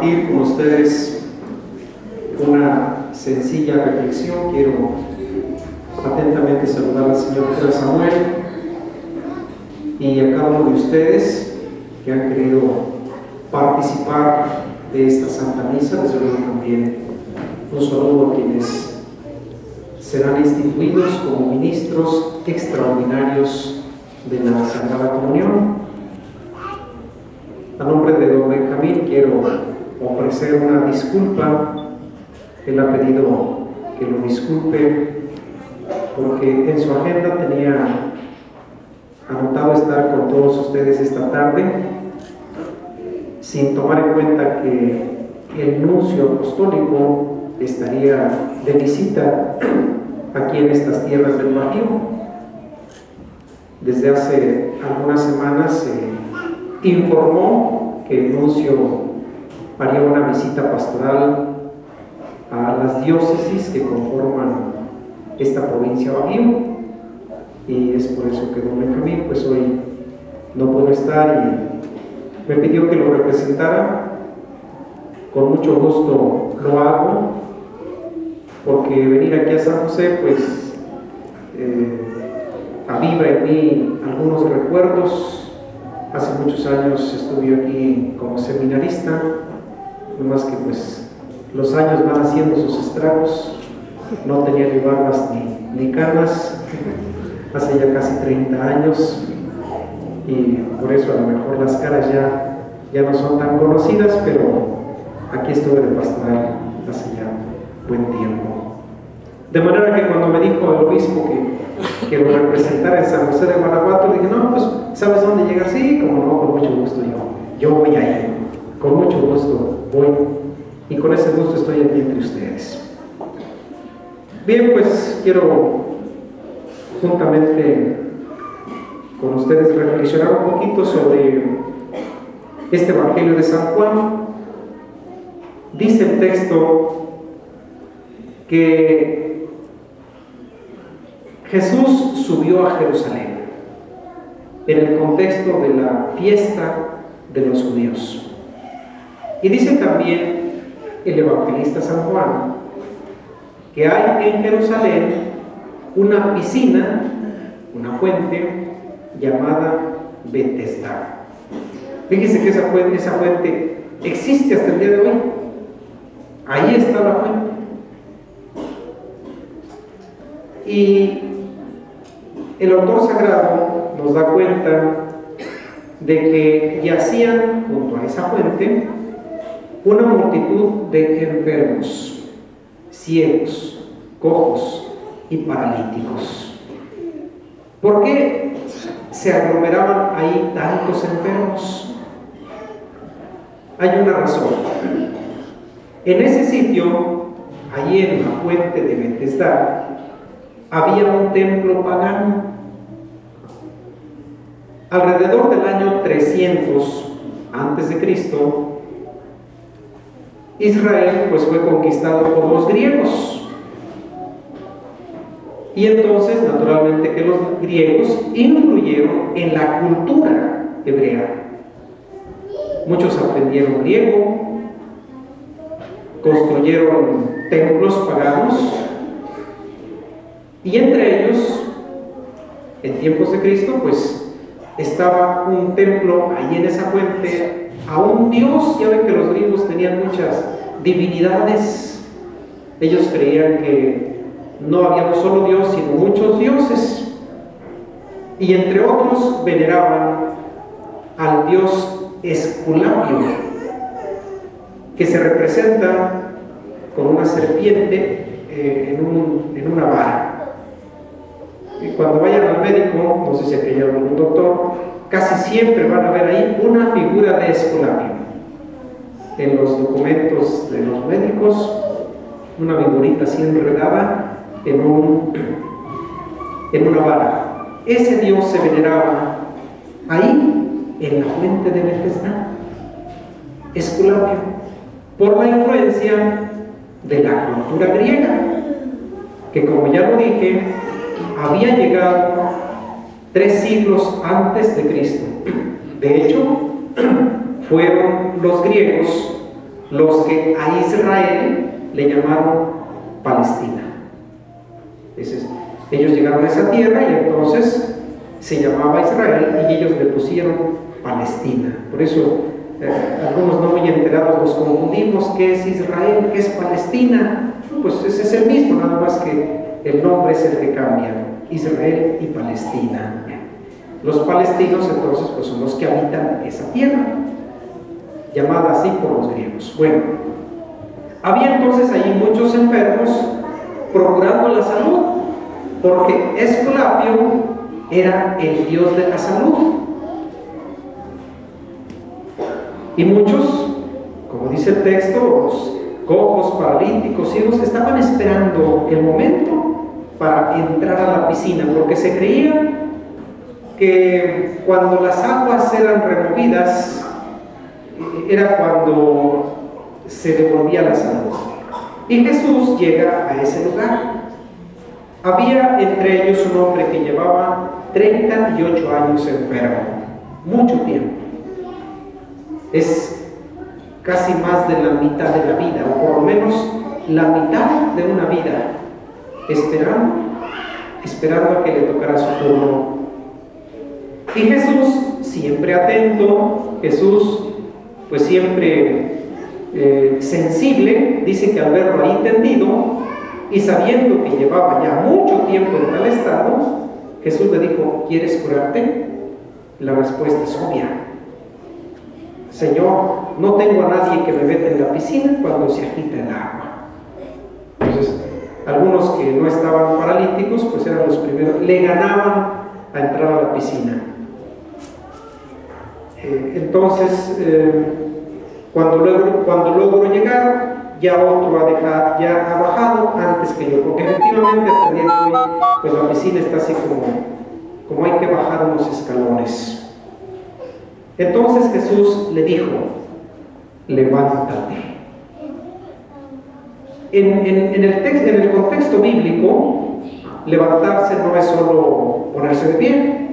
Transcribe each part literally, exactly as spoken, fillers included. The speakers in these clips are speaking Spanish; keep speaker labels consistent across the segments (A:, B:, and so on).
A: compartir con ustedes una sencilla reflexión. Quiero atentamente saludar al señor Pedro Samuel y a cada uno de ustedes que han querido participar de esta Santa Misa. Desde luego también un saludo a quienes serán instituidos como ministros extraordinarios de la Sagrada Comunión. A nombre de don Benjamín quiero ofrecer una disculpa. Él ha pedido que lo disculpe porque en su agenda tenía anotado estar con todos ustedes esta tarde, sin tomar en cuenta que el nuncio apostólico estaría de visita aquí en estas tierras del Bajío. Desde hace algunas semanas se informó que el nuncio haría una visita pastoral a las diócesis que conforman esta provincia Bajío, y es por eso que don Benjamín pues hoy no pudo estar y me pidió que lo representara. Con mucho gusto lo hago, porque venir aquí a San José pues eh, aviva en mí algunos recuerdos. Hace muchos años estuve aquí como seminarista, no más que pues los años van haciendo sus estragos. No tenía ni barbas ni, ni canas hace ya casi treinta años, y por eso a lo mejor las caras ya, ya no son tan conocidas, pero aquí estuve de pastoral hace ya buen tiempo. De manera que cuando me dijo el obispo que, que lo representara en San José de Guanajuato, le dije, no, pues, ¿sabes dónde llegar? Sí, como no, con mucho gusto yo, yo voy a ir, con mucho gusto voy, y con ese gusto estoy aquí entre ustedes. Bien, pues quiero juntamente con ustedes reflexionar un poquito sobre este Evangelio de San Juan. Dice el texto que Jesús subió a Jerusalén en el contexto de la fiesta de los judíos. Y dice también el evangelista San Juan que hay en Jerusalén una piscina, una fuente llamada Betesda. Fíjense que esa fuente, esa fuente existe hasta el día de hoy. Ahí está la fuente. Y el autor sagrado nos da cuenta de que yacían junto a esa fuente una multitud de enfermos, ciegos, cojos y paralíticos. ¿Por qué se aglomeraban ahí tantos enfermos? Hay una razón. En ese sitio, allí en la fuente de Betesda, había un templo pagano. Alrededor del año trescientos antes de Cristo, Israel pues fue conquistado por los griegos. Y entonces, naturalmente, que los griegos influyeron en la cultura hebrea. Muchos aprendieron griego, construyeron templos paganos, y entre ellos, en tiempos de Cristo, pues estaba un templo allí en esa fuente a un dios. Ya ven que los griegos tenían muchas divinidades. Ellos creían que no había un solo dios, sino muchos dioses, y entre otros veneraban al dios Esculapio, que se representa con una serpiente eh, en, un, en una vara. Y cuando vayan al médico, no sé si aquí hay algún doctor, casi siempre van a ver ahí una figura de Esculapio en los documentos de los médicos, una figurita así enredada en, un, en una vara. Ese dios se veneraba ahí en la fuente de Betesda, Esculapio, por la influencia de la cultura griega, que, como ya lo dije, había llegado tres siglos antes de Cristo. De hecho, fueron los griegos los que a Israel le llamaron Palestina. Entonces, ellos llegaron a esa tierra y entonces se llamaba Israel y ellos le pusieron Palestina. Por eso eh, algunos no muy enterados los confundimos. ¿Qué es Israel? ¿Qué es Palestina? Pues ese es el mismo, nada más que el nombre es el que cambia. Israel y Palestina. Los palestinos entonces pues son los que habitan esa tierra, llamada así por los griegos. Bueno, había entonces allí muchos enfermos procurando la salud, porque Esculapio era el dios de la salud. Y muchos, como dice el texto, los cojos, paralíticos, ciegos, estaban esperando el momento para entrar a la piscina, porque se creía que cuando las aguas eran removidas, era cuando se devolvía la salud. Y Jesús llega a ese lugar. Había entre ellos un hombre que llevaba treinta y ocho años enfermo, mucho tiempo. Es casi más de la mitad de la vida, o por lo menos la mitad de una vida, esperando, esperando a que le tocara su turno. Y Jesús, siempre atento, Jesús, pues siempre eh, sensible, dice que al verlo ahí tendido, y sabiendo que llevaba ya mucho tiempo en tal estado, Jesús le dijo: ¿quieres curarte? La respuesta es obvia: Señor, no tengo a nadie que me meta en la piscina cuando se agita el agua. Entonces, algunos que no estaban paralíticos, pues eran los primeros, le ganaban a entrar a la piscina. Eh, entonces, eh, cuando, luego, cuando logro llegar, ya otro ha, dejado, ya ha bajado antes que yo, porque efectivamente hasta el día de hoy, pues la piscina está así como, como hay que bajar unos escalones. Entonces Jesús le dijo: levántate. En, en, en, el text, en el contexto bíblico, levantarse no es solo ponerse de pie.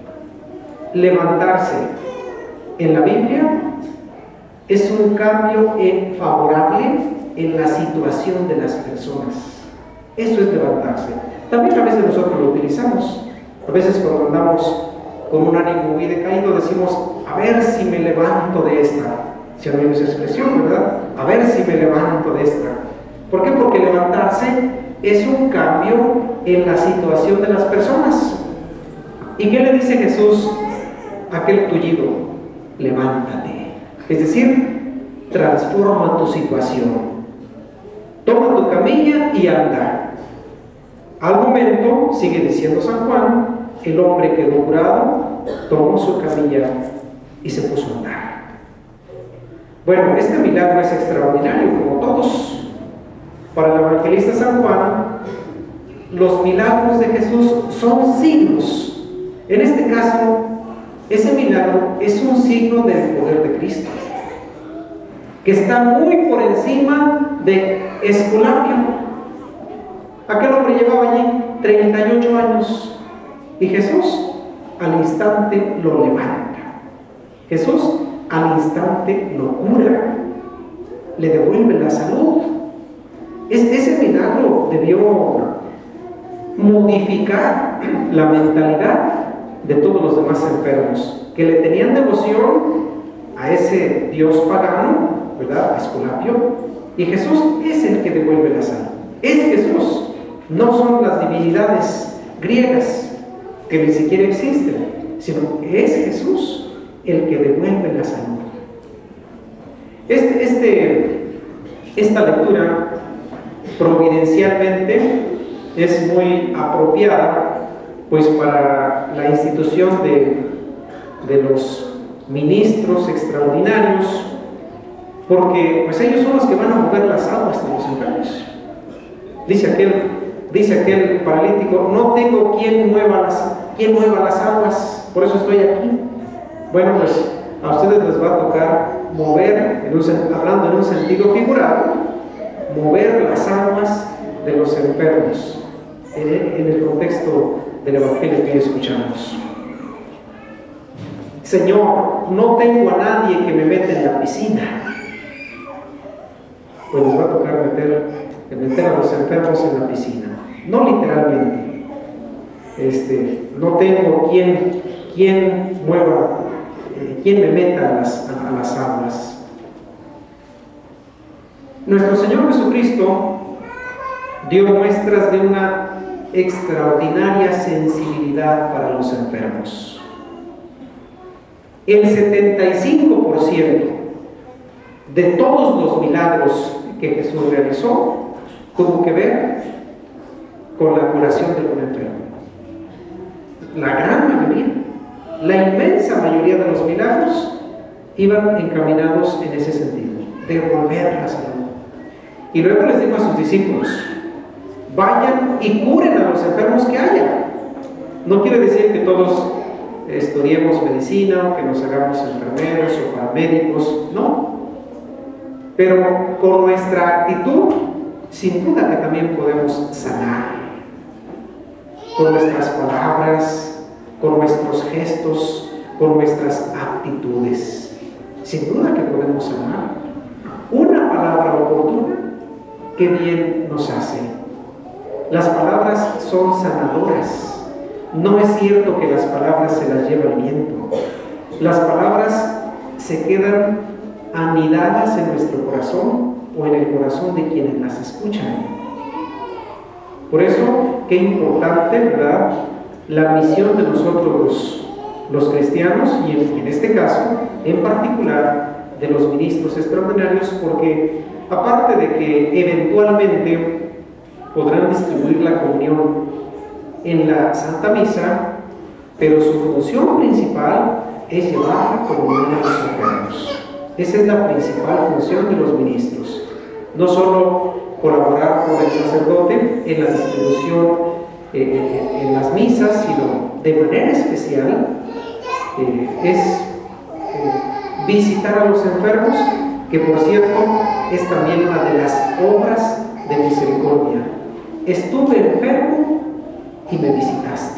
A: Levantarse en la Biblia es un cambio en favorable en la situación de las personas. Eso es levantarse. También a veces nosotros lo utilizamos. A veces cuando andamos con un ánimo muy decaído decimos: a ver si me levanto de esta. Si no hay esa expresión, ¿verdad? A ver si me levanto de esta. ¿Por qué? Porque levantarse es un cambio en la situación de las personas. ¿Y qué le dice Jesús a aquel tullido? Levántate. Es decir, transforma tu situación. Toma tu camilla y anda. Al momento, sigue diciendo San Juan, el hombre quedó curado, tomó su camilla y se puso a andar. Bueno, este milagro es extraordinario, como todos. Para el evangelista San Juan, los milagros de Jesús son signos. En este caso, ese milagro es un signo del poder de Cristo, que está muy por encima de Esculapio. Aquel hombre llevaba allí treinta y ocho años y Jesús al instante lo levanta. Jesús al instante lo cura, le devuelve la salud. Es, ese milagro debió modificar la mentalidad de todos los demás enfermos, que le tenían devoción a ese dios pagano, ¿verdad? A Esculapio. Y Jesús es el que devuelve la salud. Es Jesús, no son las divinidades griegas que ni siquiera existen, sino que es Jesús el que devuelve la salud. Este, este, esta lectura providencialmente es muy apropiada pues para la institución de, de los ministros extraordinarios, porque pues ellos son los que van a mover las aguas de los enfermos. Dice aquel, dice aquel paralítico: no tengo quien mueva las, quien mueva las aguas, por eso estoy aquí. Bueno, pues a ustedes les va a tocar mover, en un, hablando en un sentido figurado, mover las aguas de los enfermos, en el, en el contexto del evangelio que escuchamos. Señor, no tengo a nadie que me meta en la piscina. pues les va a tocar meter, meter a los enfermos en la piscina. No literalmente. Este, no tengo quien, quien mueva, eh, quien me meta a las, a, a las aguas. Nuestro Señor Jesucristo dio muestras de una extraordinaria sensibilidad para los enfermos. El setenta y cinco por ciento de todos los milagros que Jesús realizó tuvo que ver con la curación de un enfermo. La gran mayoría, la inmensa mayoría de los milagros iban encaminados en ese sentido, devolver la salud. Y luego les dijo a sus discípulos: vayan y curen a los enfermos que haya. No quiere decir que todos estudiemos medicina o que nos hagamos enfermeros o paramédicos, no. Pero con nuestra actitud, sin duda que también podemos sanar. Con nuestras palabras, con nuestros gestos, con nuestras actitudes. Sin duda que podemos sanar. Una palabra oportuna, qué bien nos hace. Las palabras son sanadoras. No es cierto que las palabras se las lleva el viento. Las palabras se quedan anidadas en nuestro corazón o en el corazón de quienes las escuchan. Por eso, qué importante, ¿verdad?, la misión de nosotros los, los cristianos y en, en este caso, en particular, de los ministros extraordinarios, porque aparte de que eventualmente podrán distribuir la comunión en la Santa Misa, pero su función principal es llevar la comunión a los enfermos. Esa es la principal función de los ministros. No solo colaborar con el sacerdote en la distribución eh, en las misas, sino de manera especial eh, es eh, visitar a los enfermos, que por cierto es también una de las obras de misericordia. Estuve enfermo y me visitaste.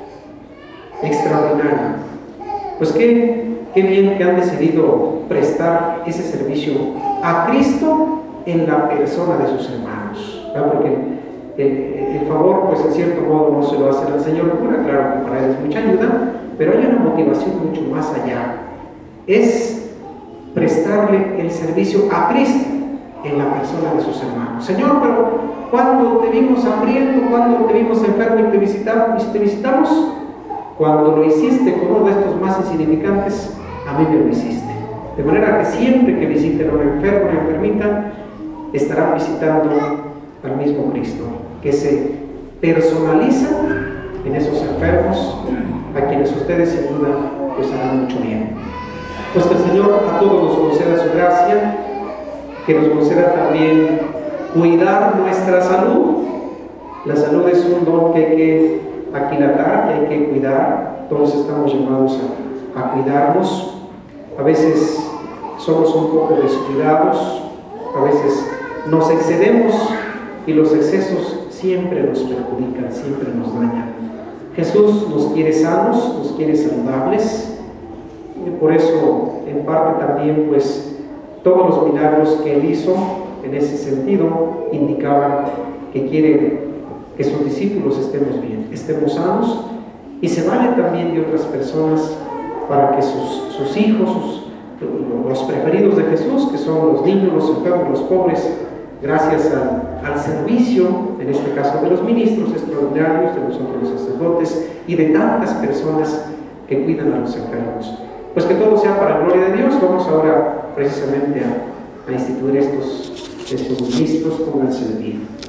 A: Extraordinario. Pues qué, qué bien que han decidido prestar ese servicio a Cristo en la persona de sus hermanos, ¿verdad? Porque el, el favor, pues en cierto modo no se lo hace al Señor cura, claro que para él es mucha ayuda, pero hay una motivación mucho más allá. Es prestarle el servicio a Cristo en la persona de sus hermanos. Señor, pero cuando te vimos hambriento, cuando te vimos enfermo y te visitamos, y te visitamos, cuando lo hiciste con uno de estos más insignificantes, a mí me lo hiciste. De manera que siempre que visiten a un enfermo o una enfermita, estarán visitando al mismo Cristo, que se personaliza en esos enfermos, a quienes ustedes sin duda pues harán mucho bien. Pues que el Señor a todos nos conceda su gracia, que nos conceda también cuidar nuestra salud. La salud es un don que hay que aquilatar, que hay que cuidar. Todos estamos llamados a, a cuidarnos. A veces somos un poco descuidados, a veces nos excedemos y los excesos siempre nos perjudican, siempre nos dañan. Jesús nos quiere sanos, nos quiere saludables, y por eso en parte también pues todos los milagros que Él hizo en ese sentido indicaban que quiere que sus discípulos estemos bien, estemos sanos, y se vale también de otras personas para que sus, sus hijos, sus, los preferidos de Jesús, que son los niños, los enfermos, los pobres, gracias al, al servicio, en este caso de los ministros extraordinarios, de nosotros los sacerdotes y de tantas personas que cuidan a los enfermos. Pues que todo sea para la gloria de Dios. Vamos ahora precisamente a, a instituir estos, estos ministros. Pónganse de pie.